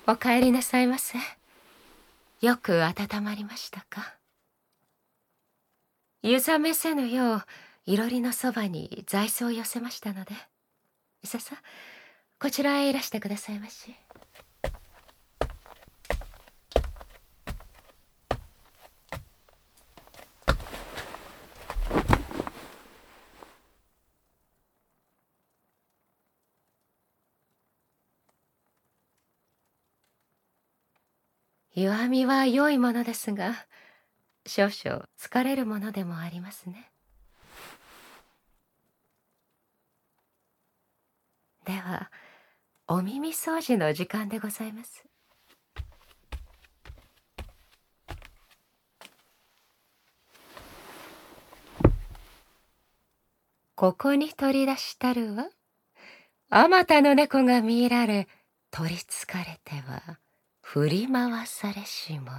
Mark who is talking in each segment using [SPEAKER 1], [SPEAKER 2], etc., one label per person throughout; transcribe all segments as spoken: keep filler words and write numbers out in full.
[SPEAKER 1] お帰りなさいませ。よく温まりましたか？湯冷めせぬよう、いろりのそばに座椅子を寄せましたので。ささ、こちらへいらしてくださいまし。弱みは良いものですが、少々疲れるものでもありますね。では、お耳掃除の時間でございます。ここに取り出したるは、あまたの猫が見入られ、取りつかれては、振り回されし者。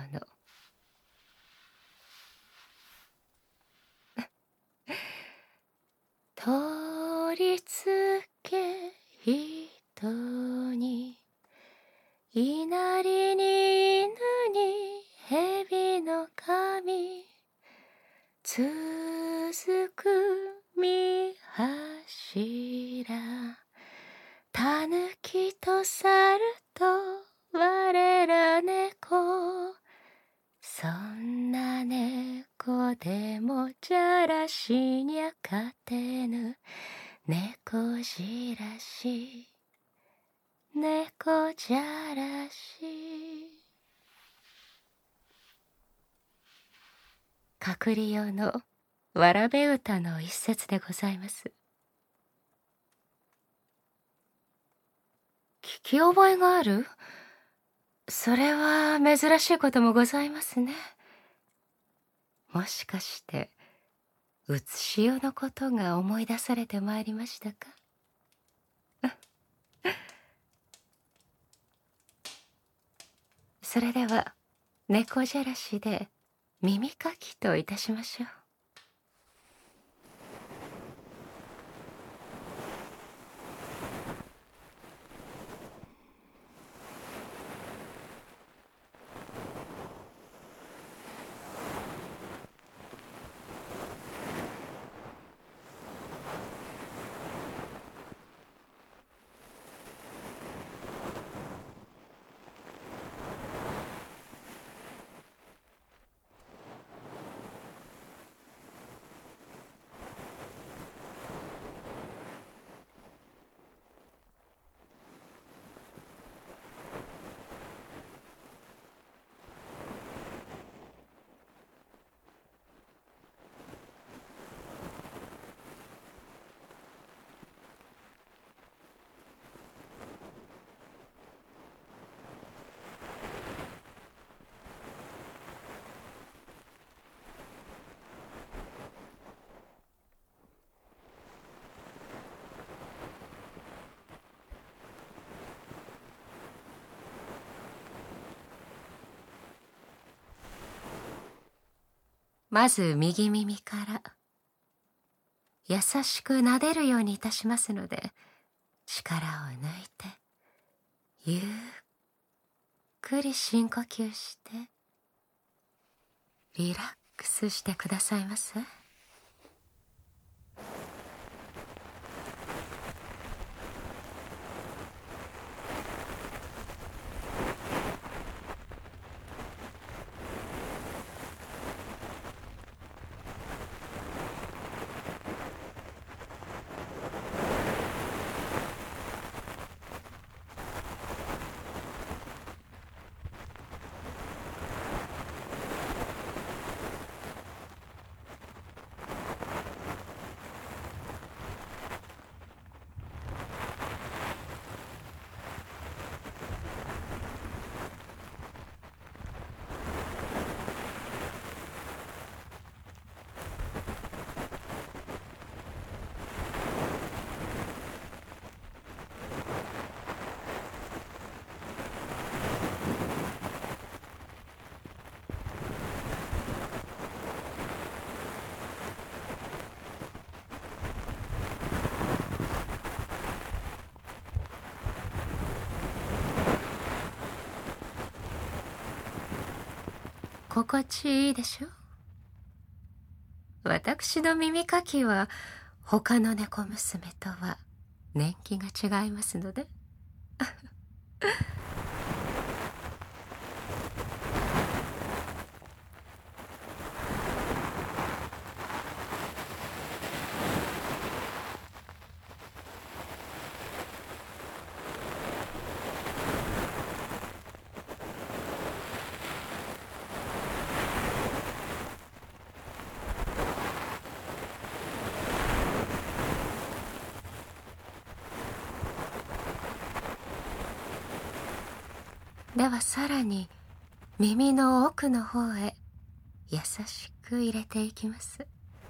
[SPEAKER 1] 取りつけ人に、稲荷に犬に蛇の髪、続く見柱、たぬきと猿と我ら猫、そんな猫でもじゃらしにゃ勝てぬ、猫じらし、猫じゃらし。隠り用のわらべ歌の一節でございます。聞き覚えがある？それは珍しいこともございますね。もしかして、うつし代のことが思い出されてまいりましたか？それでは、猫じゃらしで耳かきといたしましょう。まず右耳から優しく撫でるようにいたしますので、力を抜いてゆっくり深呼吸してリラックスしてくださいませ。 心地いいでしょ。私の耳かきは他の猫娘とは年季が違いますので。ではさらに耳の奥の方へ優しく入れていきます。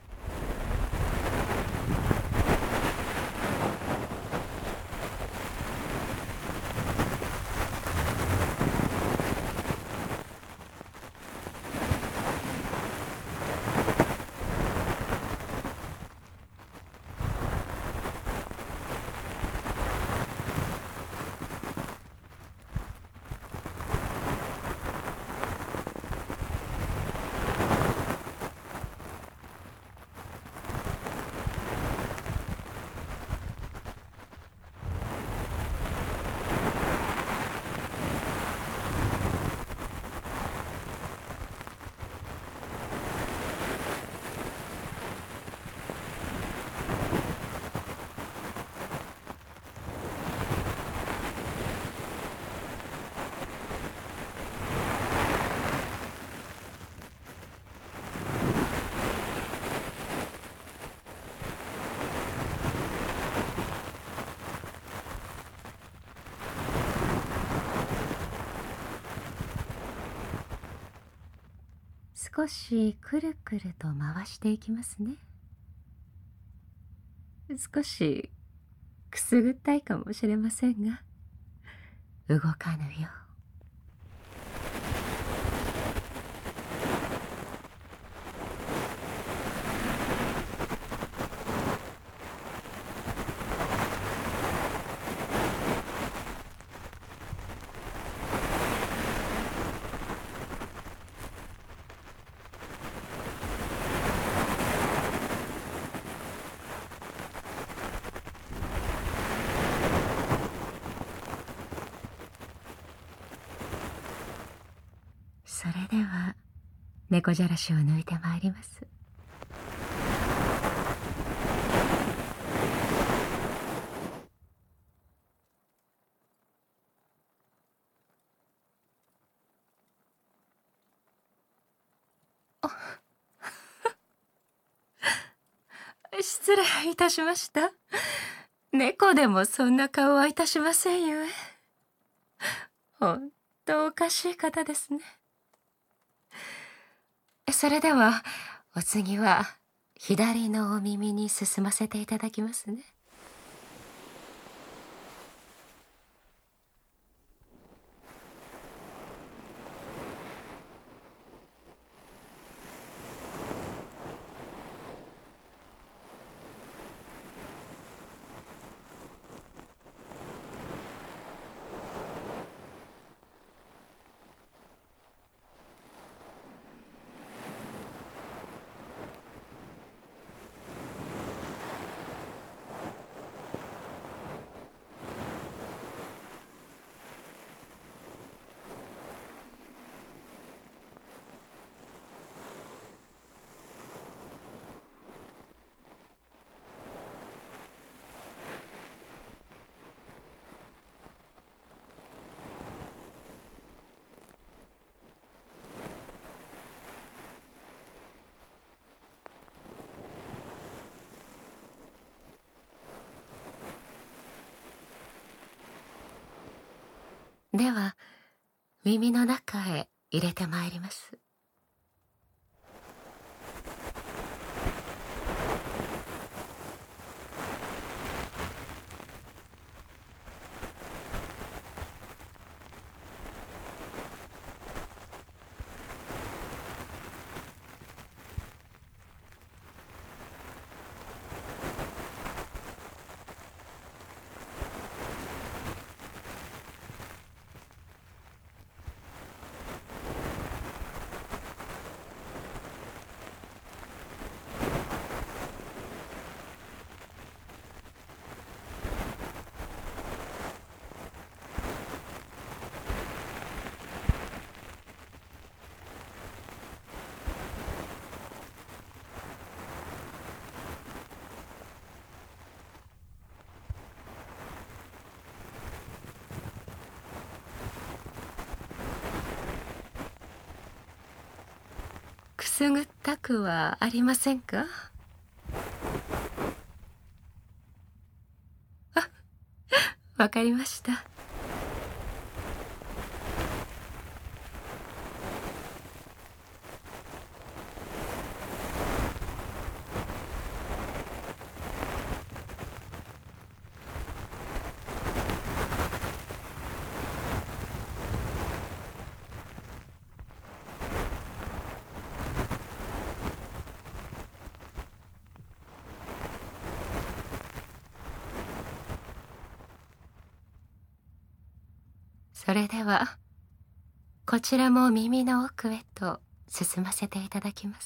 [SPEAKER 1] 少しくるくると回していきますね。少しくすぐったいかもしれませんが、動かぬよう。それでは猫じゃらしを抜いてまいります。失礼いたしました。猫でもそんな顔はいたしませんよ。ほんとおかしい方ですね。それではお次は左のお耳に進ませていただきますね。では耳の中へ入れてまいります。 すぐったくはありませんか？あ、わかりました。それではこちらも耳の奥へと進ませていただきます。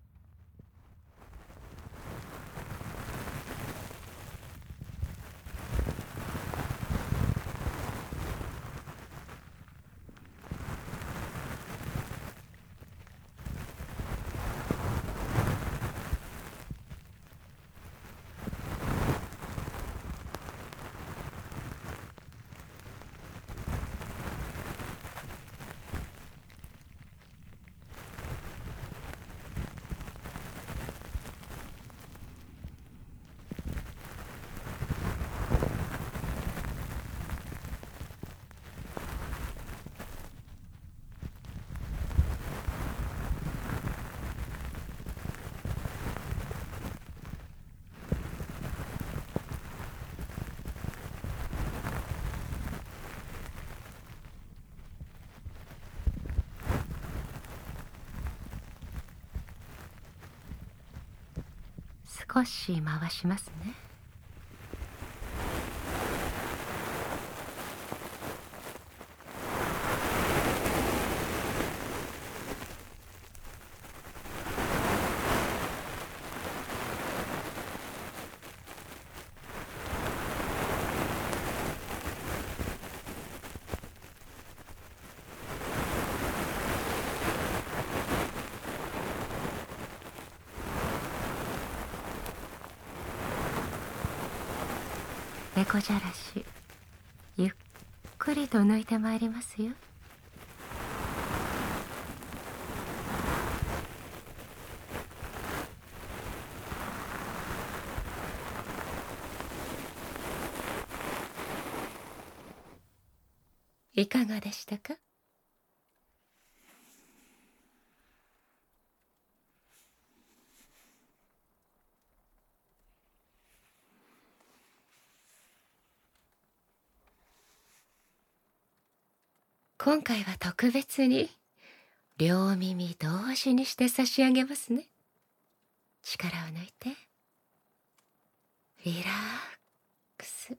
[SPEAKER 1] 少し回しますね。猫じゃらし、ゆっくりと抜いてまいりますよ。いかがでしたか？今回は特別に両耳同時にして差し上げますね。力を抜いてリラックス。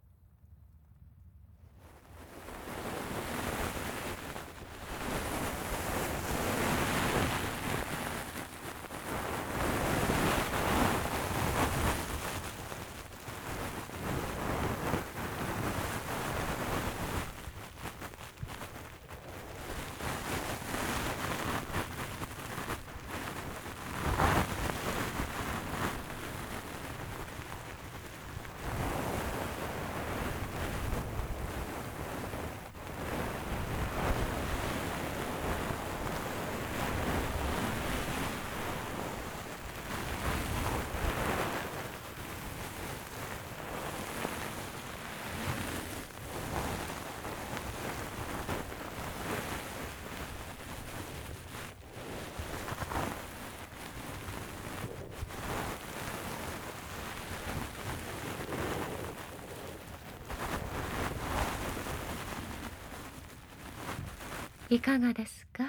[SPEAKER 1] いかがですか？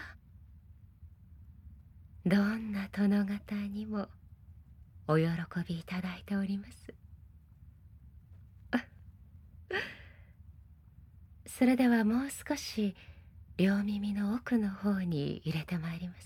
[SPEAKER 1] どんな殿方にもお喜びいただいております。それではもう少し両耳の奥の方に入れてまいります。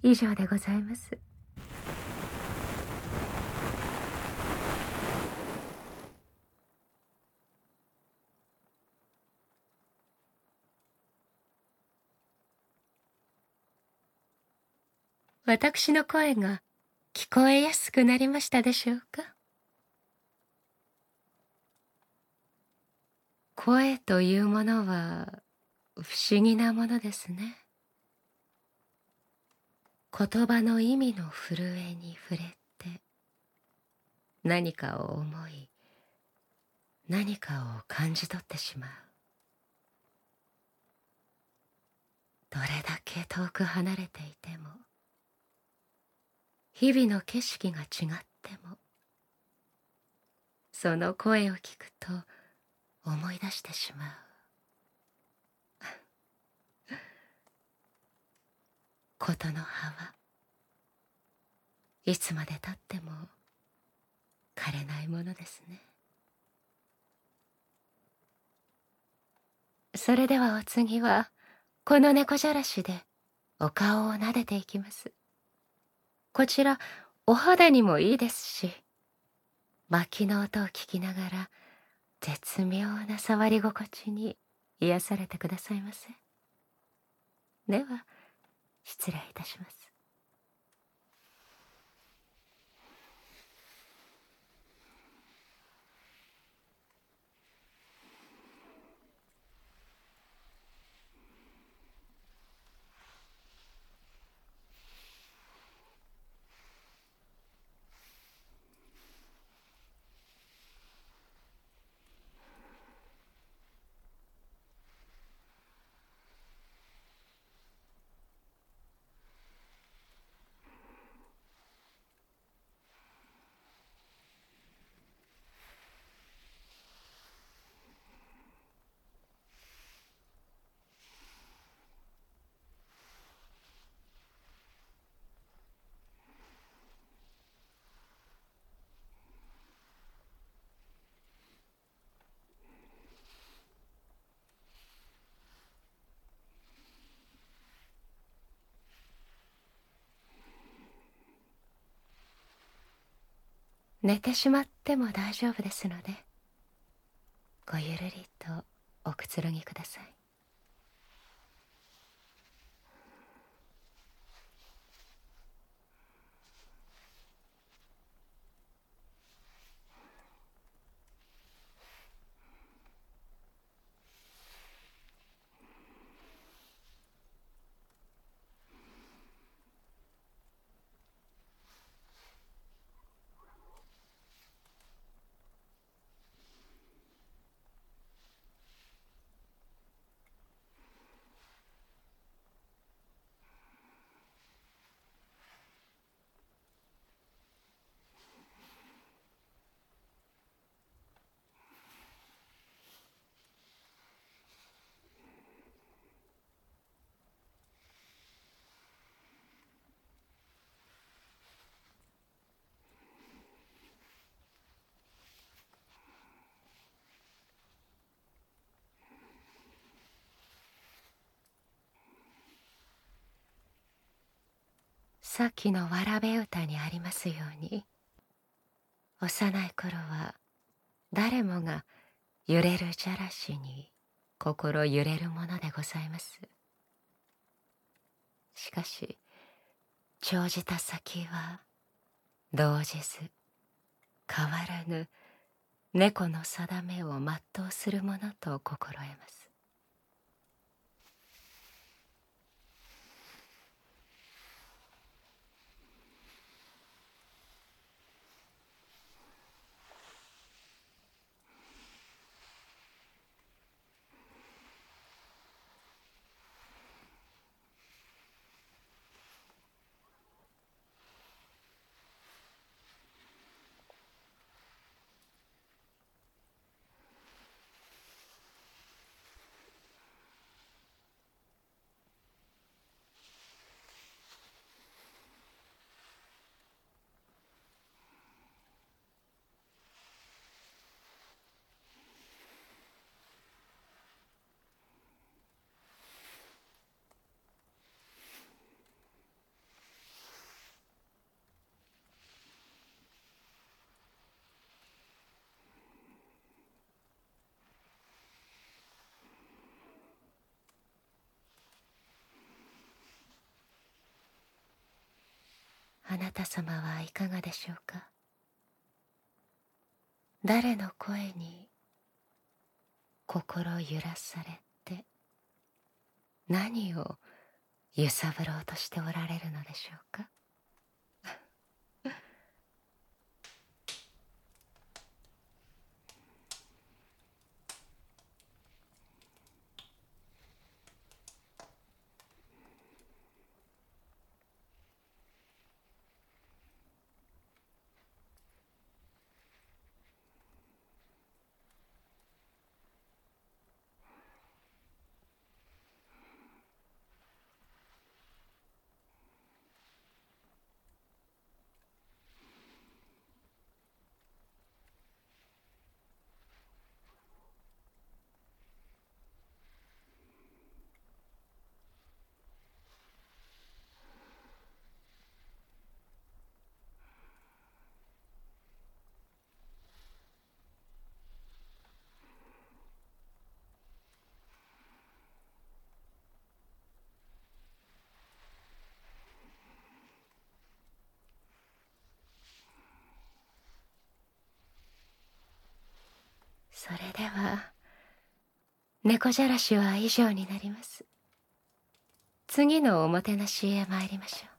[SPEAKER 1] 以上でございます。私の声が聞こえやすくなりましたでしょうか？声というものは不思議なものですね。言葉の意味の震えに触れて、何かを思い、何かを感じ取ってしまう。どれだけ遠く離れていても、日々の景色が違っても、その声を聞くと思い出してしまう。ことの葉はいつまでたっても枯れないものですね。それではお次はこの猫じゃらしでお顔を撫でていきます。こちらお肌にもいいですし、薪の音を聞きながら絶妙な触り心地に癒されてくださいませ。では失礼いたします。寝てしまっても大丈夫ですので、ごゆるりとおくつろぎください。さっきのわらべ歌にありますように、幼い頃は誰もが揺れるじゃらしに心揺れるものでございます。しかし長じた先は動じず変わらぬ猫の定めを全うするものと心得ます。 あなた様はいかがでしょうか。誰の声に心揺らされて、何を揺さぶろうとしておられるのでしょうか。それでは猫じゃらしは以上になります。次のおもてなしへ参りましょう。